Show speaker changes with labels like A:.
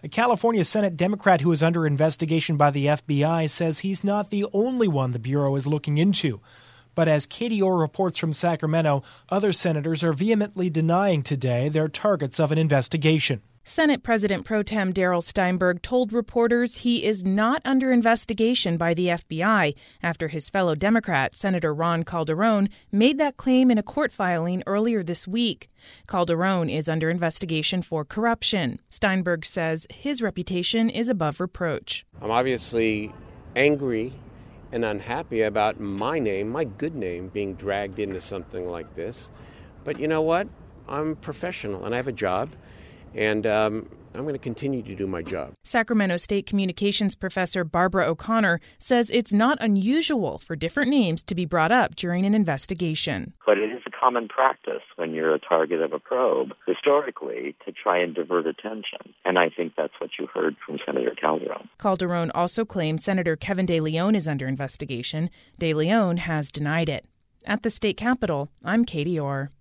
A: A California Senate Democrat who is under investigation by the FBI says he's not the only one the Bureau is looking into. But as Katie Orr reports from Sacramento, other senators are vehemently denying today they're targets of an investigation.
B: Senate President Pro Tem Darrell Steinberg told reporters he is not under investigation by the FBI after his fellow Democrat, Senator Ron Calderon, made that claim in a court filing earlier this week. Calderon is under investigation for corruption. Steinberg says his reputation is above reproach.
C: I'm obviously angry and unhappy about my name, my good name, being dragged into something like this. But you know what? I'm professional and I have a job. And I'm going to continue to do my job.
B: Sacramento State Communications professor Barbara O'Connor says it's not unusual for different names to be brought up during an investigation.
D: But it is a common practice when you're a target of a probe, historically, to try and divert attention. And I think that's what you heard from Senator Calderon.
B: Calderon also claimed Senator Kevin De Leon is under investigation. De Leon has denied it. At the state capitol, I'm Katie Orr.